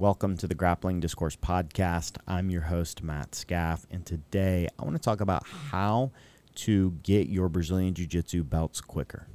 Welcome to the Grappling Discourse Podcast. I'm your host, Matt Scaff, and today I want to talk about how to get your Brazilian Jiu-Jitsu belts quicker.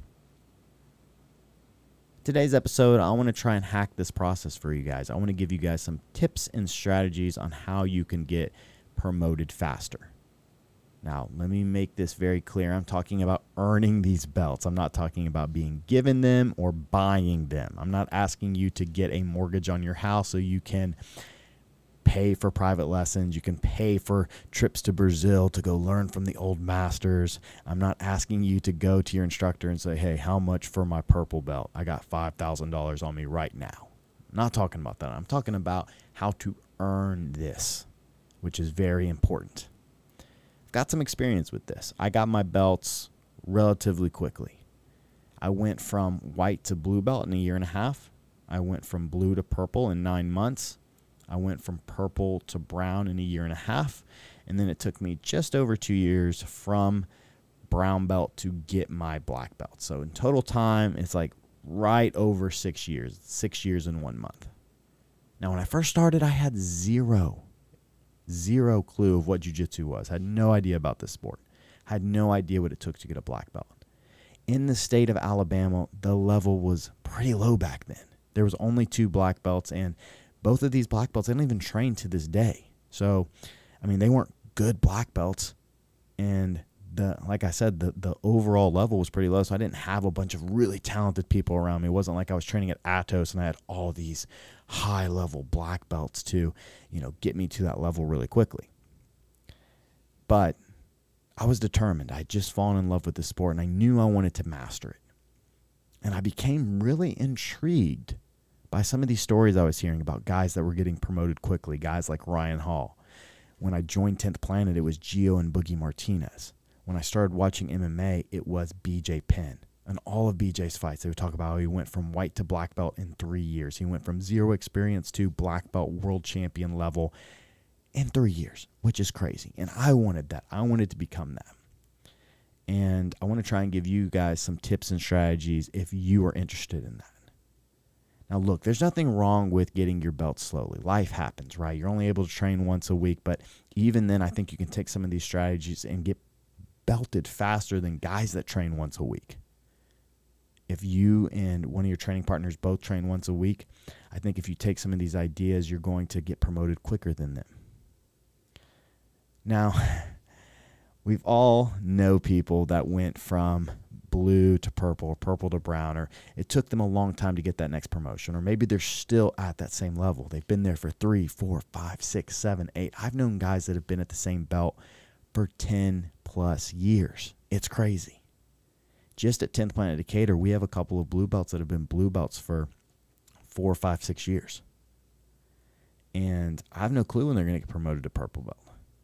Today's episode, I want to try and hack this process for you guys. I want to give you guys some tips and strategies on how you can get promoted faster. Now, let me make this very clear. I'm talking about earning these belts. I'm not talking about being given them or buying them. I'm not asking you to get a mortgage on your house so you can pay for private lessons. You can pay for trips to Brazil to go learn from the old masters. I'm not asking you to go to your instructor and say, hey, how much for my purple belt? I got $5,000 on me right now. I'm not talking about that. I'm talking about how to earn this, which is very important. Got some experience with this. I got my belts relatively quickly. I went from white to blue belt in a year and a half. I went from blue to purple in 9 months. I went from purple to brown in a year and a half. And then it took me just over 2 years from brown belt to get my black belt. So in total time, it's like right over 6 years, 6 years and 1 month. Now, when I first started, I had zero clue of what jiu-jitsu was. Had no idea about this sport. Had no idea what it took to get a black belt. In the state of Alabama, the level was pretty low back then. There was only 2 black belts, and both of these black belts, they don't even train to this day. So, I mean, they weren't good black belts, and like I said, the overall level was pretty low, so I didn't have a bunch of really talented people around me. It wasn't like I was training at Atos and I had all these high-level black belts to, get me to that level really quickly. But I was determined. I had just fallen in love with the sport, and I knew I wanted to master it. And I became really intrigued by some of these stories I was hearing about guys that were getting promoted quickly, guys like Ryan Hall. When I joined 10th Planet, it was Gio and Boogie Martinez. When I started watching MMA, it was BJ Penn. And all of BJ's fights, they would talk about how he went from white to black belt in 3 years. He went from zero experience to black belt world champion level in 3 years, which is crazy. And I wanted that. I wanted to become that. And I want to try and give you guys some tips and strategies if you are interested in that. Now, look, there's nothing wrong with getting your belt slowly. Life happens, right? You're only able to train once a week. But even then, I think you can take some of these strategies and get belted faster than guys that train once a week. If you and one of your training partners both train once a week, I think if you take some of these ideas, you're going to get promoted quicker than them. Now, we've all know people that went from blue to purple or purple to brown, or it took them a long time to get that next promotion, or maybe they're still at that same level. They've been there for 3, 4, 5, 6, 7, 8. I've known guys that have been at the same belt for 10 plus years. It's crazy. Just at 10th Planet Decatur, we have a couple of blue belts that have been blue belts for 4, 5, 6 years. And I have no clue when they're going to get promoted to purple belt.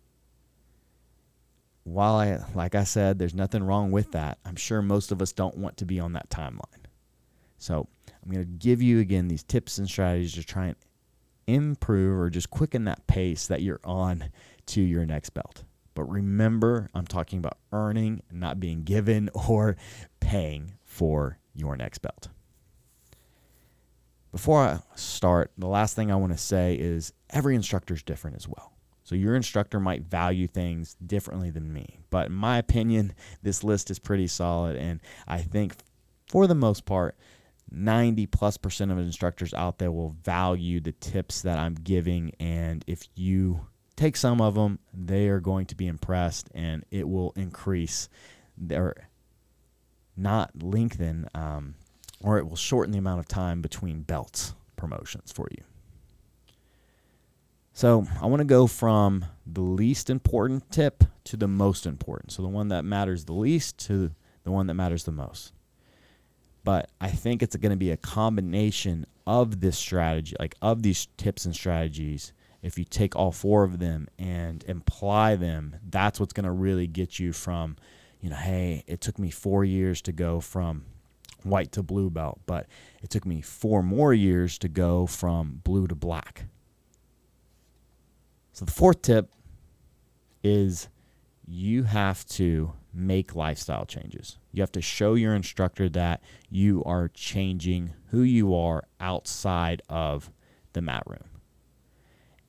While like I said, there's nothing wrong with that, I'm sure most of us don't want to be on that timeline. So I'm going to give you, again, these tips and strategies to try and improve or just quicken that pace that you're on to your next belt. But remember, I'm talking about earning, not being given or paying for your next belt. Before I start, the last thing I want to say is every instructor is different as well. So your instructor might value things differently than me. But in my opinion, this list is pretty solid. And I think for the most part, 90+% of instructors out there will value the tips that I'm giving. And if you take some of them, they are going to be impressed, and it will increase their, not lengthen, or it will shorten the amount of time between belts promotions for you. So I want to go from the least important tip to the most important. So the one that matters the least to the one that matters the most. But I think it's going to be a combination of this strategy, like of these tips and strategies. If you take all 4 of them and apply them, that's what's going to really get you from, hey, it took me 4 years to go from white to blue belt, but it took me 4 more years to go from blue to black. So the 4th tip is you have to make lifestyle changes. You have to show your instructor that you are changing who you are outside of the mat room.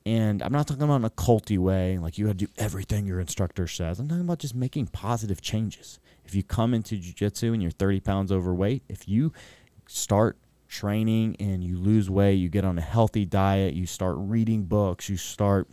And I'm not talking about in a culty way, like you have to do everything your instructor says. I'm talking about just making positive changes. If you come into jiu-jitsu and you're 30 pounds overweight, if you start training and you lose weight, you get on a healthy diet, you start reading books, you start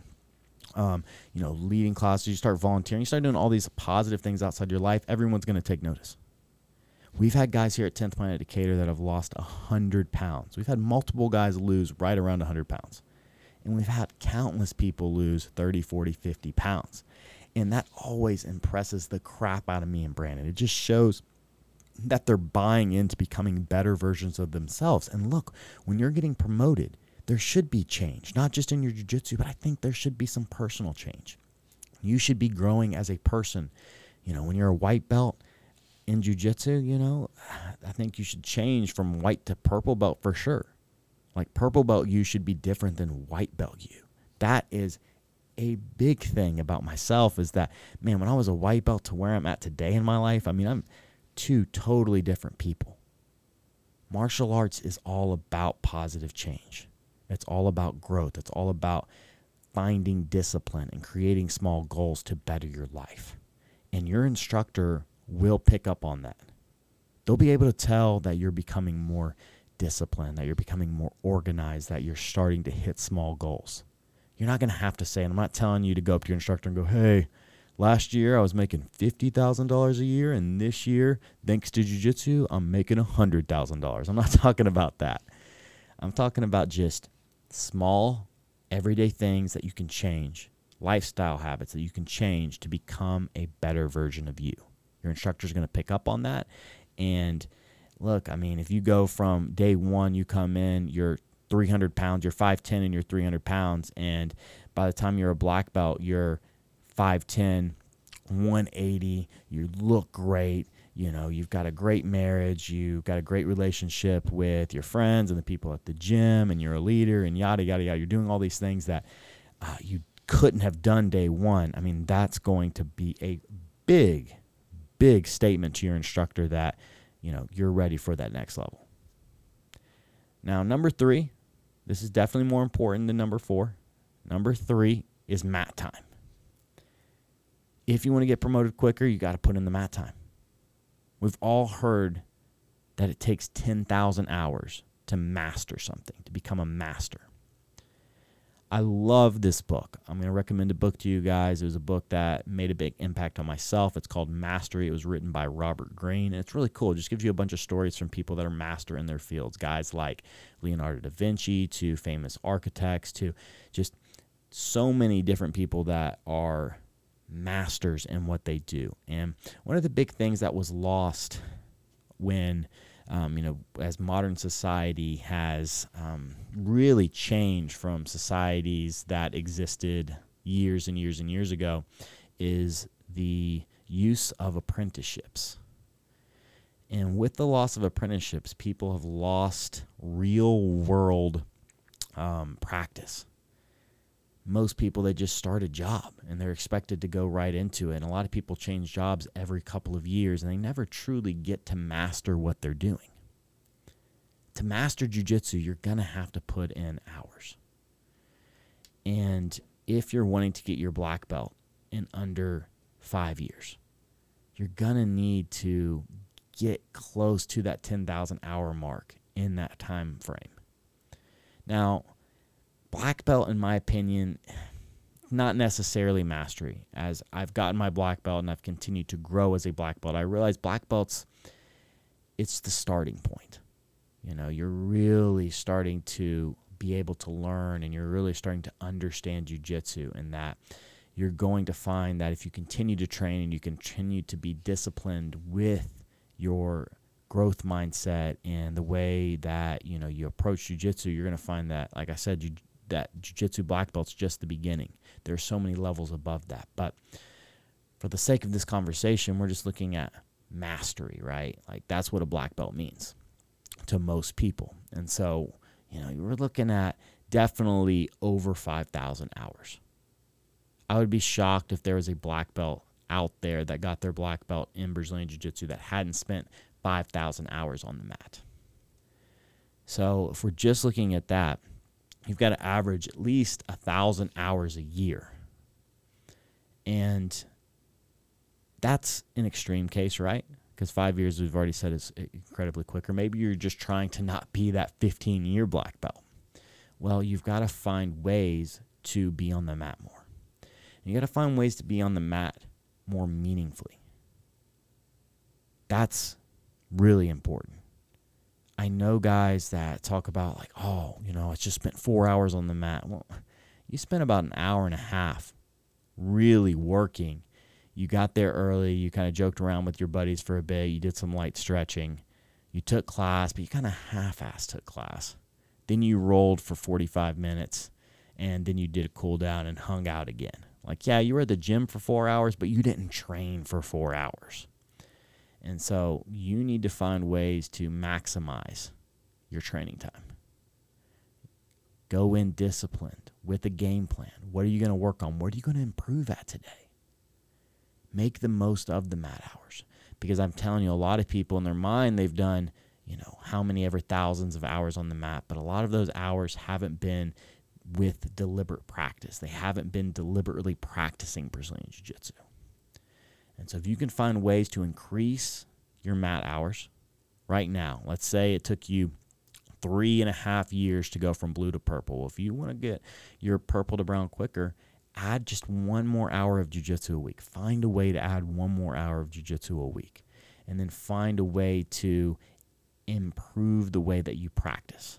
leading classes, you start volunteering, you start doing all these positive things outside your life, everyone's going to take notice. We've had guys here at 10th Planet Decatur that have lost 100 pounds. We've had multiple guys lose right around 100 pounds. And we've had countless people lose 30, 40, 50 pounds. And that always impresses the crap out of me and Brandon. It just shows that they're buying into becoming better versions of themselves. And look, when you're getting promoted, there should be change, not just in your jiu-jitsu, but I think there should be some personal change. You should be growing as a person. When you're a white belt in jiu-jitsu, I think you should change from white to purple belt for sure. Like purple belt you should be different than white belt you. That is a big thing about myself, is that, man, when I was a white belt to where I'm at today in my life, I'm two totally different people. Martial arts is all about positive change. It's all about growth. It's all about finding discipline and creating small goals to better your life. And your instructor will pick up on that. They'll be able to tell that you're becoming more disciplined, that you're becoming more organized, that you're starting to hit small goals. You're not going to have to say, and I'm not telling you to go up to your instructor and go, hey, last year I was making $50,000 a year, and this year, thanks to jiu-jitsu, I'm making $100,000. I'm not talking about that. I'm talking about just small, everyday things that you can change, lifestyle habits that you can change to become a better version of you. Your instructor's going to pick up on that. And look, if you go from day one, you come in, you're 300 pounds, you're 5'10", and you're 300 pounds. And by the time you're a black belt, you're 5'10", 180, you look great. You've got a great marriage, you've got a great relationship with your friends and the people at the gym, and you're a leader, and yada, yada, yada. You're doing all these things that you couldn't have done day one. That's going to be a big, big statement to your instructor that, you're ready for that next level. Now, number 3, this is definitely more important than number 4. Number 3 is mat time. If you want to get promoted quicker, you got to put in the mat time. We've all heard that it takes 10,000 hours to master something, to become a master. I love this book. I'm going to recommend a book to you guys. It was a book that made a big impact on myself. It's called Mastery. It was written by Robert Greene, and it's really cool. It just gives you a bunch of stories from people that are master in their fields, guys like Leonardo da Vinci, to famous architects, to just so many different people that are masters in what they do. And one of the big things that was lost when as modern society has really changed from societies that existed years and years and years ago, is the use of apprenticeships. And with the loss of apprenticeships, people have lost real world practice. Most people, they just start a job and they're expected to go right into it. And a lot of people change jobs every couple of years and they never truly get to master what they're doing. To master jiu-jitsu, you're going to have to put in hours. And if you're wanting to get your black belt in under 5 years, you're going to need to get close to that 10,000 hour mark in that time frame. Now, black belt, in my opinion, not necessarily mastery. As I've gotten my black belt and I've continued to grow as a black belt, I realize black belts, it's the starting point. You're really starting to be able to learn and you're really starting to understand jiu-jitsu, and that you're going to find that if you continue to train and you continue to be disciplined with your growth mindset and the way that, you approach jiu-jitsu, you're going to find that, like I said, that jiu-jitsu black belt's just the beginning. There are so many levels above that. But for the sake of this conversation, we're just looking at mastery, right? Like that's what a black belt means to most people. And so, we're looking at definitely over 5,000 hours. I would be shocked if there was a black belt out there that got their black belt in Brazilian Jiu-Jitsu that hadn't spent 5,000 hours on the mat. So if we're just looking at that, you've got to average at least 1,000 hours a year. And that's an extreme case, right? Because 5 years, we've already said, is incredibly quicker. Maybe you're just trying to not be that 15-year black belt. Well, you've got to find ways to be on the mat more. And you got to find ways to be on the mat more meaningfully. That's really important. I know guys that talk about like, oh, I just spent 4 hours on the mat. Well, you spent about an hour and a half really working. You got there early. You kind of joked around with your buddies for a bit. You did some light stretching. You took class, but you kind of half-assed took class. Then you rolled for 45 minutes, and then you did a cool down and hung out again. Like, yeah, you were at the gym for 4 hours, but you didn't train for 4 hours. And so you need to find ways to maximize your training time. Go in disciplined with a game plan. What are you going to work on? What are you going to improve at today? Make the most of the mat hours. Because I'm telling you, a lot of people in their mind, they've done, how many ever thousands of hours on the mat. But a lot of those hours haven't been with deliberate practice. They haven't been deliberately practicing Brazilian Jiu-Jitsu. And so if you can find ways to increase your mat hours right now, let's say it took you 3.5 years to go from blue to purple. If you want to get your purple to brown quicker, add just 1 more hour of jiu-jitsu a week. Find a way to add 1 more hour of jiu-jitsu a week. And then find a way to improve the way that you practice.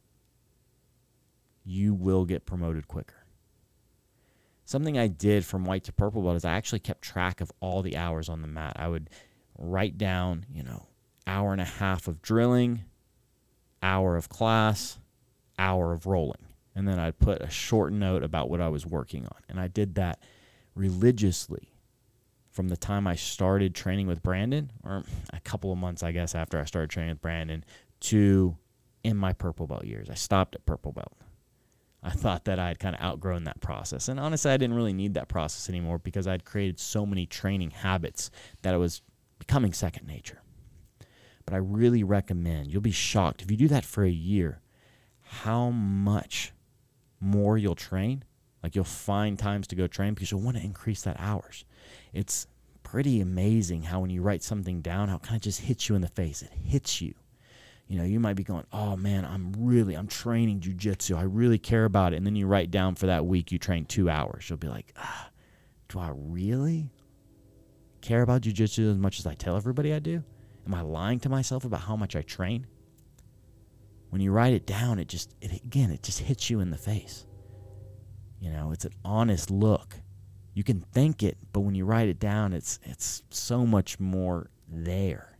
You will get promoted quicker. Something I did from white to purple belt is I actually kept track of all the hours on the mat. I would write down, hour and a half of drilling, hour of class, hour of rolling. And then I'd put a short note about what I was working on. And I did that religiously from the time I started training with Brandon, or a couple of months, I guess, after I started training with Brandon, to in my purple belt years. I stopped at purple belt. I thought that I had kind of outgrown that process. And honestly, I didn't really need that process anymore because I'd created so many training habits that it was becoming second nature. But I really recommend, you'll be shocked, if you do that for a year, how much more you'll train. Like, you'll find times to go train because you'll want to increase that hours. It's pretty amazing how when you write something down, how it kind of just hits you in the face. It hits you. You might be going, oh man, I'm training jiu-jitsu. I really care about it. And then you write down for that week, you train 2 hours. You'll be like, do I really care about jiu-jitsu as much as I tell everybody I do? Am I lying to myself about how much I train? When you write it down, it just hits you in the face. It's an honest look. You can think it, but when you write it down, it's so much more there.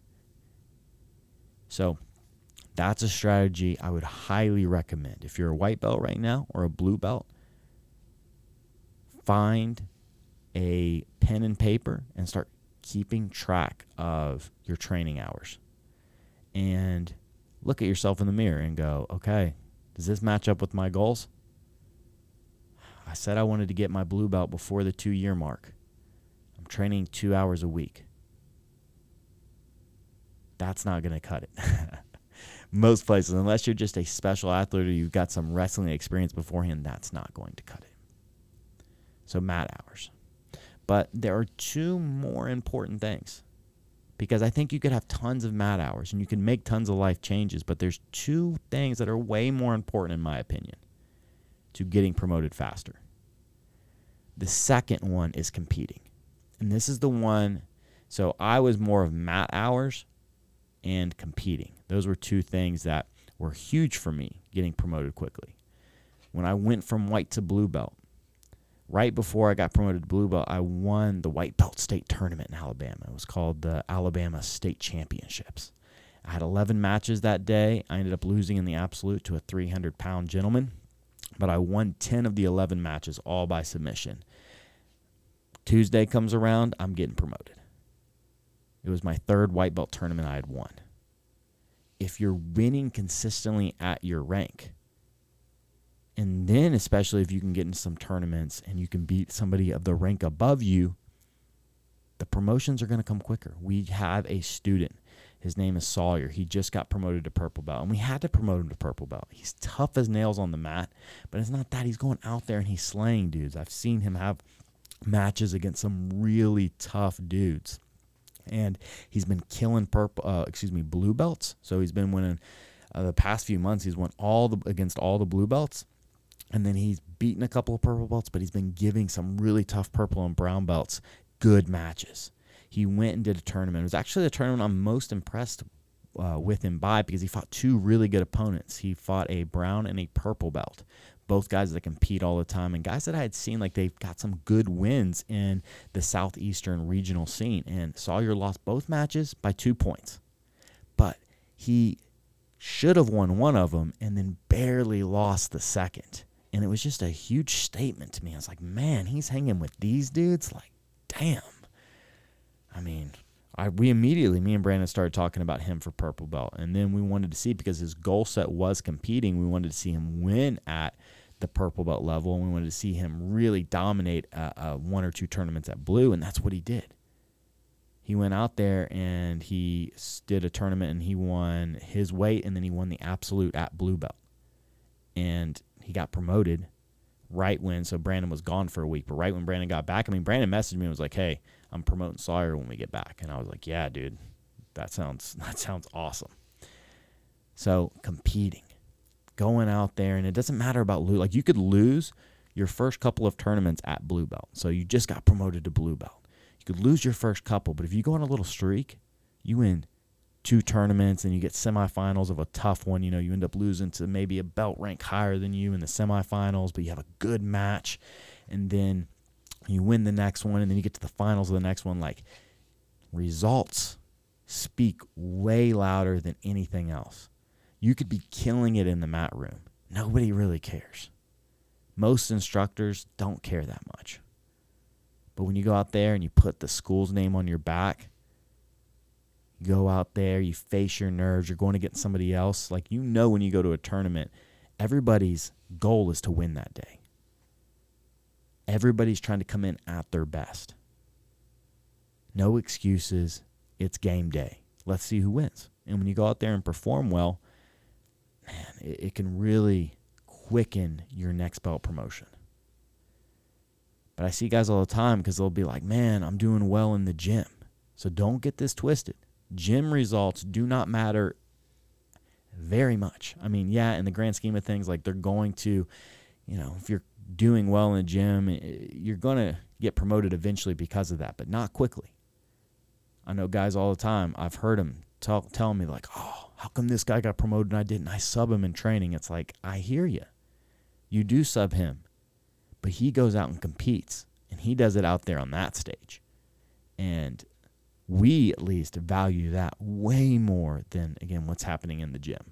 So that's a strategy I would highly recommend. If you're a white belt right now or a blue belt, find a pen and paper and start keeping track of your training hours. And look at yourself in the mirror and go, okay, does this match up with my goals? I said I wanted to get my blue belt before the 2-year mark. I'm training 2 hours a week. That's not going to cut it. Most places, unless you're just a special athlete or you've got some wrestling experience beforehand, that's not going to cut it. So mat hours. But there are 2 more important things, because I think you could have tons of mat hours and you can make tons of life changes, but there's 2 things that are way more important, in my opinion, to getting promoted faster. The second one is competing. And this is the one, so I was more of mat hours and competing. Those were 2 things that were huge for me getting promoted quickly. When I went from white to blue belt, right before I got promoted to blue belt, I won the white belt state tournament in Alabama. It was called the Alabama State Championships. I had 11 matches that day. I ended up losing in the absolute to a 300-pound gentleman, but I won 10 of the 11 matches, all by submission. Tuesday comes around, I'm getting promoted. It was my 3rd white belt tournament I had won. If you're winning consistently at your rank, and then especially if you can get in some tournaments and you can beat somebody of the rank above you, the promotions are going to come quicker. We have a student. His name is Sawyer. He just got promoted to purple belt, and we had to promote him to purple belt. He's tough as nails on the mat, but it's not that. He's going out there and he's slaying dudes. I've seen him have matches against some really tough dudes, and he's been killing blue belts. So he's been winning the past few months. He's won against all the blue belts, and then he's beaten a couple of purple belts, but he's been giving some really tough purple and brown belts good matches. He went and did a tournament. It was actually the tournament I'm most impressed with him by, because he fought two really good opponents. He fought a brown and a purple belt, both guys that compete all the time, and guys that I had seen like they've got some good wins in the southeastern regional scene. And Sawyer lost both matches by 2 points, but he should have won one of them and then barely lost the second. And it was just a huge statement to me. I was like, man, he's hanging with these dudes? Like, damn. I mean, me and Brandon started talking about him for purple belt. And then we wanted to see, because his goal set was competing, we wanted to see him win at the purple belt level. And we wanted to see him really dominate 1 or 2 tournaments at blue. And that's what he did. He went out there and he did a tournament and he won his weight, and then he won the absolute at blue belt. And he got promoted so Brandon was gone for a week. But right when Brandon got back, Brandon messaged me and was like, hey, I'm promoting Sawyer when we get back. And I was like, yeah, dude, that sounds awesome. So competing, going out there, and it doesn't matter about lose. Like, you could lose your first couple of tournaments at blue belt. So you just got promoted to blue belt. You could lose your first couple, but if you go on a little streak, you win 2 tournaments and you get semifinals of a tough one. You end up losing to maybe a belt rank higher than you in the semifinals, but you have a good match, and then you win the next one, and then you get to the finals of the next one. Like, results speak way louder than anything else. You could be killing it in the mat room. Nobody really cares. Most instructors don't care that much. But when you go out there and you put the school's name on your back, you go out there, you face your nerves, you're going against somebody else. Like, when you go to a tournament, everybody's goal is to win that day. Everybody's trying to come in at their best. No excuses. It's game day. Let's see who wins. And when you go out there and perform well, man, it can really quicken your next belt promotion. But I see guys all the time, because they'll be like, man, I'm doing well in the gym. So don't get this twisted. Gym results do not matter very much. In the grand scheme of things, like, they're going to, if you're doing well in the gym, you're going to get promoted eventually because of that, but not quickly. I know guys all the time, I've heard them tell me like, oh, how come this guy got promoted and I didn't? I sub him in training. It's like, I hear you. You do sub him, but he goes out and competes, and he does it out there on that stage. And we at least value that way more than, again, what's happening in the gym.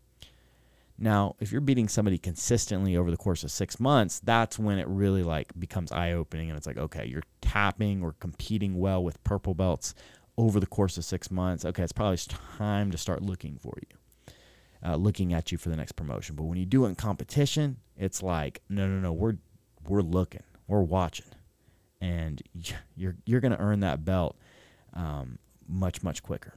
Now, if you're beating somebody consistently over the course of 6 months, that's when it really becomes eye-opening, and it's like, okay, you're tapping or competing well with purple belts over the course of 6 months. Okay, it's probably time to start looking for you, looking at you for the next promotion. But when you do it in competition, it's like, no, we're looking, we're watching, and you're going to earn that belt much, much quicker.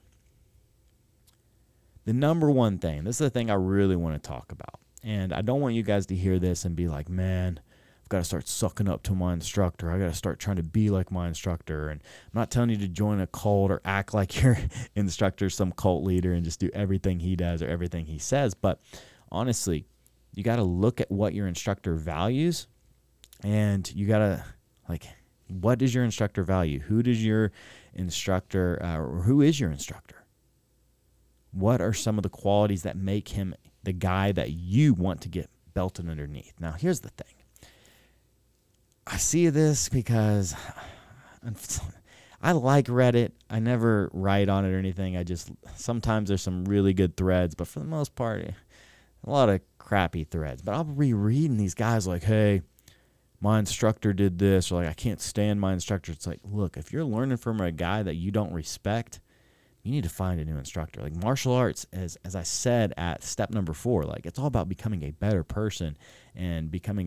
The number one thing, this is the thing I really want to talk about, and I don't want you guys to hear this and be like, man, I've got to start sucking up to my instructor. I got to start trying to be like my instructor. And I'm not telling you to join a cult or act like your instructor's some cult leader and just do everything he does or everything he says. But honestly, you got to look at what your instructor values, and you got to, what does your instructor value? Who does your instructor, or who is your instructor? What are some of the qualities that make him the guy that you want to get belted underneath? Now, here's the thing. I see this because I like Reddit. I never write on it or anything. Sometimes there's some really good threads, but for the most part, a lot of crappy threads. But I'll be reading these guys like, hey, my instructor did this, or I can't stand my instructor. It's like, look, if you're learning from a guy that you don't respect, you need to find a new instructor. Martial arts, as I said at step number 4, it's all about becoming a better person and becoming a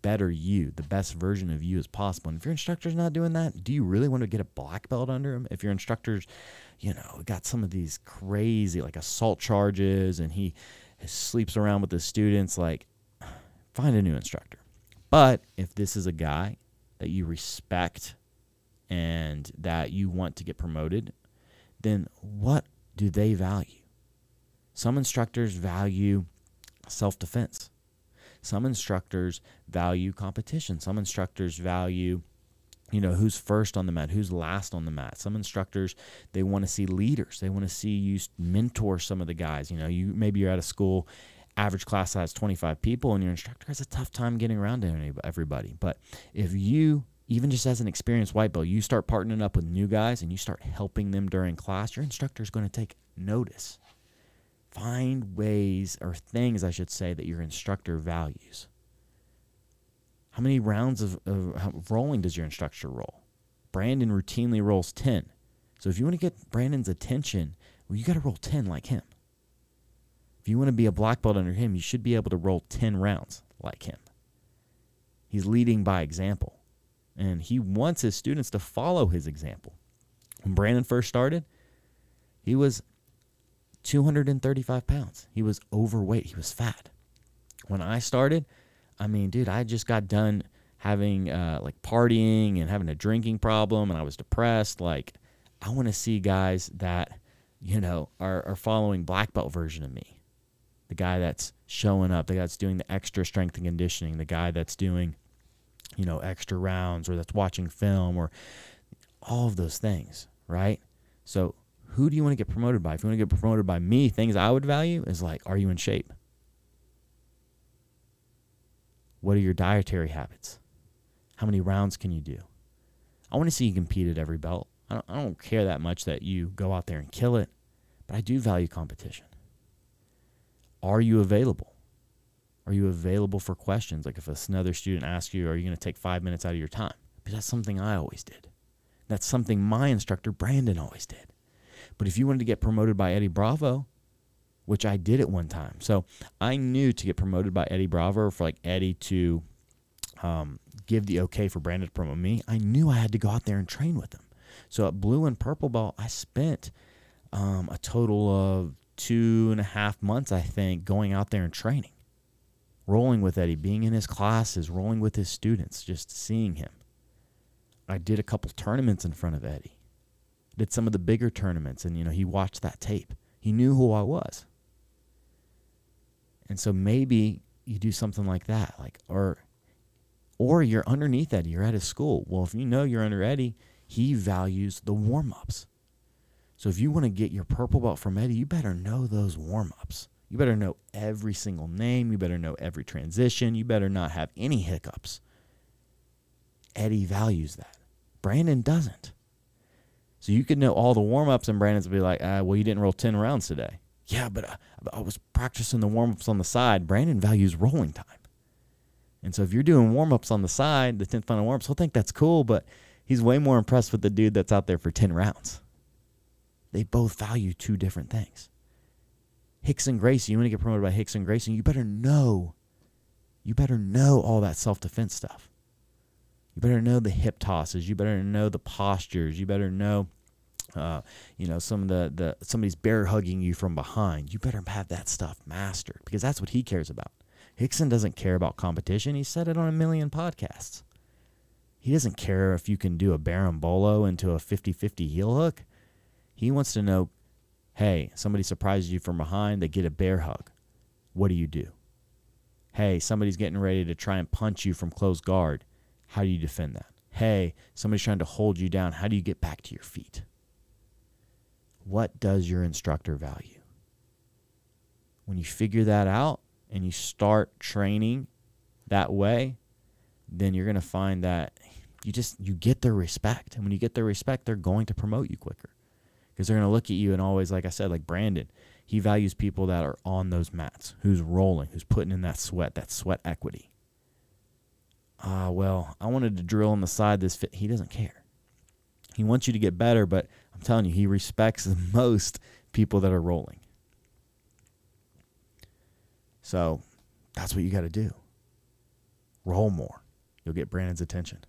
better you, the best version of you as possible. And if your instructor's not doing that, do you really want to get a black belt under him? If your instructor's, got some of these crazy like assault charges and he sleeps around with the students, like, find a new instructor. But if this is a guy that you respect and that you want to get promoted, then what do they value? Some instructors value self-defense. Some instructors value competition. Some instructors value, who's first on the mat, who's last on the mat. Some instructors, they want to see leaders. They want to see you mentor some of the guys. Maybe you're at a school, average class size 25 people, and your instructor has a tough time getting around to everybody. But if you, even just as an experienced white belt, you start partnering up with new guys and you start helping them during class, your instructor is going to take notice. Find ways, or things I should say, that your instructor values. How many rounds of rolling does your instructor roll? Brandon routinely rolls 10. So if you want to get Brandon's attention, well, you got to roll 10 like him. If you want to be a black belt under him, you should be able to roll 10 rounds like him. He's leading by example, and he wants his students to follow his example. When Brandon first started, he was 235 pounds. He was overweight. He was fat. When I started, I just got done having partying and having a drinking problem, and I was depressed. Like, I want to see guys that, are following black belt version of me. The guy that's showing up, the guy that's doing the extra strength and conditioning, the guy that's doing, extra rounds, or that's watching film, or all of those things, right? So who do you want to get promoted by? If you want to get promoted by me, things I would value is like, are you in shape? What are your dietary habits? How many rounds can you do? I want to see you compete at every belt. I don't care that much that you go out there and kill it, but I do value competition. Are you available? Are you available for questions? Like if another student asks you, are you going to take 5 minutes out of your time? Because that's something I always did. That's something my instructor, Brandon, always did. But if you wanted to get promoted by Eddie Bravo, which I did at one time. So I knew to get promoted by Eddie Bravo, or for like Eddie to give the okay for Brandon to promote me, I knew I had to go out there and train with him. So at blue and purple belt, I spent a total of 2.5 months, I think, going out there and training, rolling with Eddie, being in his classes, rolling with his students, just seeing him. I did a couple tournaments in front of Eddie. Did some of the bigger tournaments, and he watched that tape. He knew who I was. And so maybe you do something like that, or you're underneath Eddie, you're at his school. Well, if you know you're under Eddie, he values the warm-ups. So if you want to get your purple belt from Eddie, you better know those warm-ups. You better know every single name. You better know every transition. You better not have any hiccups. Eddie values that. Brandon doesn't. So you could know all the warm-ups, and Brandon's would be like, well, you didn't roll 10 rounds today. Yeah, but I was practicing the warm-ups on the side. Brandon values rolling time. And so if you're doing warm-ups on the side, the 10th final warm-ups, he'll think that's cool, but he's way more impressed with the dude that's out there for 10 rounds. They both value two different things. Rickson Gracie, you want to get promoted by Rickson Gracie, you better know all that self-defense stuff. You better know the hip tosses. You better know the postures. You better know, somebody's bear hugging you from behind. You better have that stuff mastered, because that's what he cares about. Rickson doesn't care about competition. He said it on a million podcasts. He doesn't care if you can do a berimbolo into a 50-50 heel hook. He wants to know, hey, somebody surprises you from behind, they get a bear hug. What do you do? Hey, somebody's getting ready to try and punch you from close guard. How do you defend that? Hey, somebody's trying to hold you down. How do you get back to your feet? What does your instructor value? When you figure that out and you start training that way, then you're going to find that you get their respect. And when you get their respect, they're going to promote you quicker. Because they're going to look at you and always, like I said, like Brandon, he values people that are on those mats, who's rolling, who's putting in that sweat equity. Well, I wanted to drill on the side this fit. He doesn't care. He wants you to get better, but I'm telling you, he respects the most people that are rolling. So that's what you got to do. Roll more. You'll get Brandon's attention.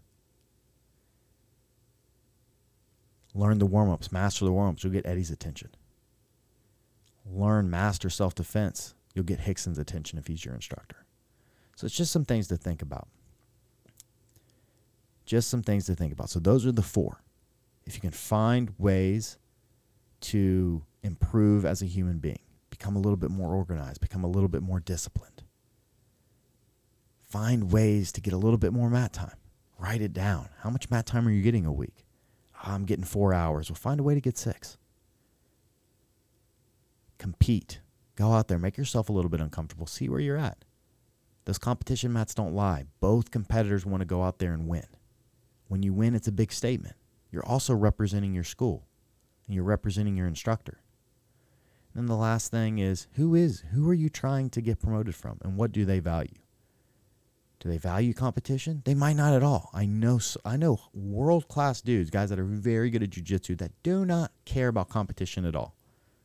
Learn the warm-ups. Master the warm-ups. You'll get Eddie's attention. Learn, master self-defense. You'll get Hickson's attention if he's your instructor. So it's just some things to think about. Just some things to think about. So those are the 4. If you can find ways to improve as a human being, become a little bit more organized, become a little bit more disciplined, find ways to get a little bit more mat time. Write it down. How much mat time are you getting a week? I'm getting 4 hours. Well, find a way to get 6. Compete. Go out there. Make yourself a little bit uncomfortable. See where you're at. Those competition mats don't lie. Both competitors want to go out there and win. When you win, it's a big statement. You're also representing your school, and you're representing your instructor. And then the last thing is, who are you trying to get promoted from, and what do they value? Do they value competition? They might not at all. I know world-class dudes, guys that are very good at jiu-jitsu, that do not care about competition at all.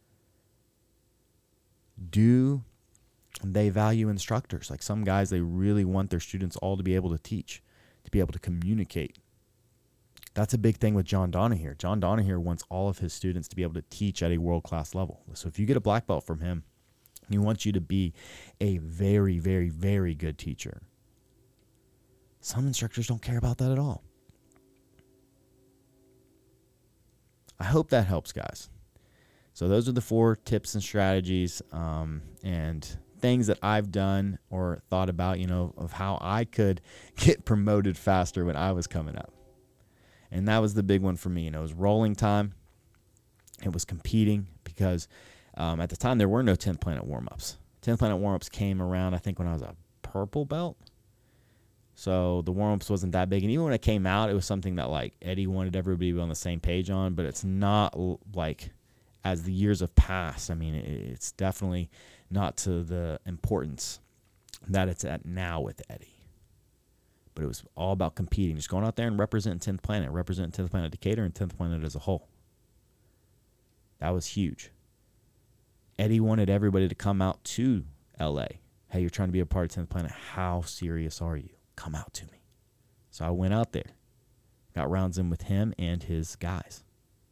Do they value instructors? Like some guys, they really want their students all to be able to teach, to be able to communicate. That's a big thing with John Donahere. John Donahere wants all of his students to be able to teach at a world-class level. So if you get a black belt from him, he wants you to be a very, very, very good teacher. Some instructors don't care about that at all. I hope that helps, guys. So those are the 4 tips and strategies and things that I've done or thought about, of how I could get promoted faster when I was coming up. And that was the big one for me. It was rolling time. It was competing because at the time there were no 10th Planet warm-ups. 10th Planet warm-ups came around, I think, when I was a purple belt. So the warm-ups wasn't that big. And even when it came out, it was something that, like, Eddie wanted everybody to be on the same page on. But it's not, like, as the years have passed, I mean, it's definitely not to the importance that it's at now with Eddie. But it was all about competing, just going out there and representing 10th Planet, representing 10th Planet Decatur and 10th Planet as a whole. That was huge. Eddie wanted everybody to come out to LA. Hey, you're trying to be a part of 10th Planet. How serious are you? Come out to me. So I went out there, got rounds in with him and his guys.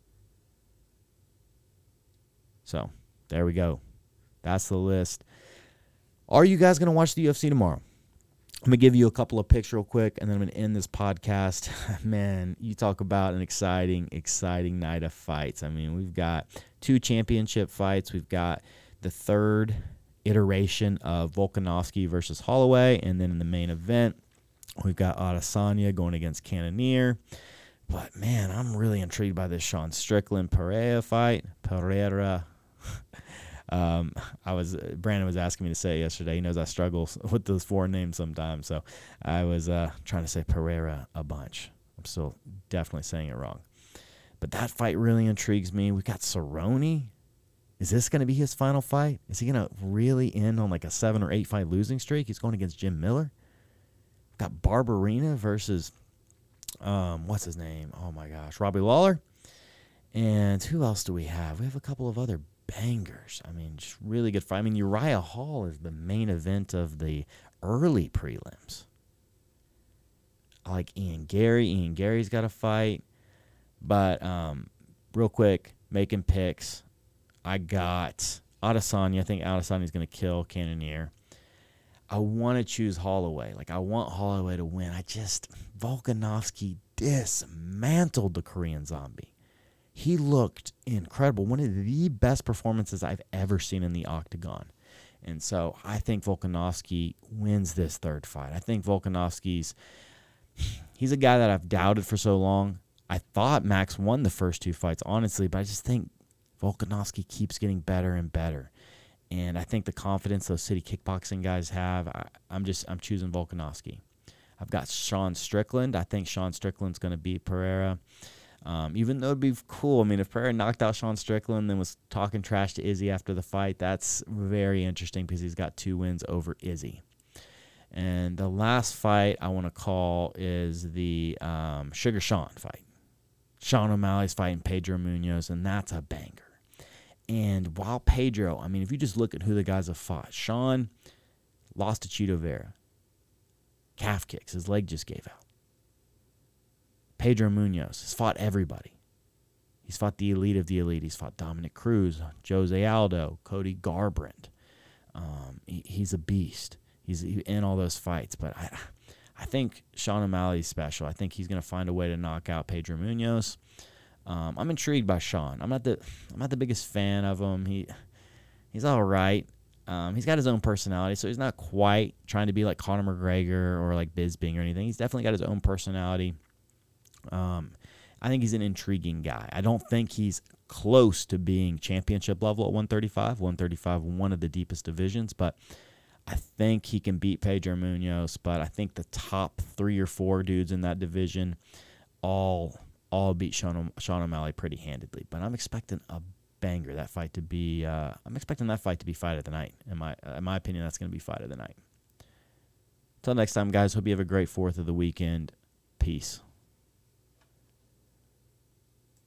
So there we go. That's the list. Are you guys going to watch the UFC tomorrow? I'm going to give you a couple of picks real quick, and then I'm going to end this podcast. Man, you talk about an exciting night of fights. I mean, we've got 2 championship fights. We've got the 3rd iteration of Volkanovski versus Holloway, and then in the main event, we've got Adesanya going against Cannonier. But, man, I'm really intrigued by this Sean Strickland-Pereira fight. Pereira. Brandon was asking me to say it yesterday. He knows I struggle with those foreign names sometimes, so I was trying to say Pereira a bunch. I'm still definitely saying it wrong. But that fight really intrigues me. We got Cerrone. Is this going to be his final fight? Is he going to really end on like a 7 or 8 fight losing streak? He's going against Jim Miller. We've got Barberina versus what's his name? Oh my gosh, Robbie Lawler. And who else do we have? We have a couple of other bangers. I mean, just really good fight. I mean, Uriah Hall is the main event of the early prelims. I like Ian Gary. Ian Gary's got a fight. But real quick, making picks. I got Adesanya. I think Adesanya's going to kill Cannonier. I want to choose Holloway. Like, I want Holloway to win. Volkanovski dismantled the Korean Zombie. He looked incredible. One of the best performances I've ever seen in the octagon. And so I think Volkanovski wins this 3rd fight. I think Volkanovski's, he's a guy that I've doubted for so long. I thought Max won the first 2 fights, honestly, but I just think Volkanovski keeps getting better and better. And I think the confidence those City Kickboxing guys have, I'm choosing Volkanovski. I've got Sean Strickland. I think Sean Strickland's going to beat Pereira. Even though it'd be cool. I mean, if Pereira knocked out Sean Strickland and was talking trash to Izzy after the fight, that's very interesting because he's got 2 wins over Izzy. And the last fight I want to call is the Sugar Sean fight. Sean O'Malley's fighting Pedro Munoz, and that's a banger. And while Pedro, I mean, if you just look at who the guys have fought, Sean lost to Chito Vera. calf kicks. His leg just gave out. Pedro Munoz has fought everybody. He's fought the elite of the elite. He's fought Dominic Cruz, Jose Aldo, Cody Garbrandt. He's a beast. He's in all those fights. But I think Sean O'Malley's special. I think he's going to find a way to knock out Pedro Munoz. I'm intrigued by Sean. I'm not the biggest fan of him. He's all right. He's got his own personality, so he's not quite trying to be like Conor McGregor or like Bisping or anything. He's definitely got his own personality. I think he's an intriguing guy. I don't think he's close to being championship level at 135. 135, one of the deepest divisions, but I think he can beat Pedro Munoz. But I think the top 3 or 4 dudes in that division all beat Sean O'Malley pretty handedly. But I'm expecting a banger. That fight to be. I'm expecting that fight to be fight of the night. In my opinion, that's going to be fight of the night. Till next time, guys. Hope you have a great 4th of the weekend. Peace.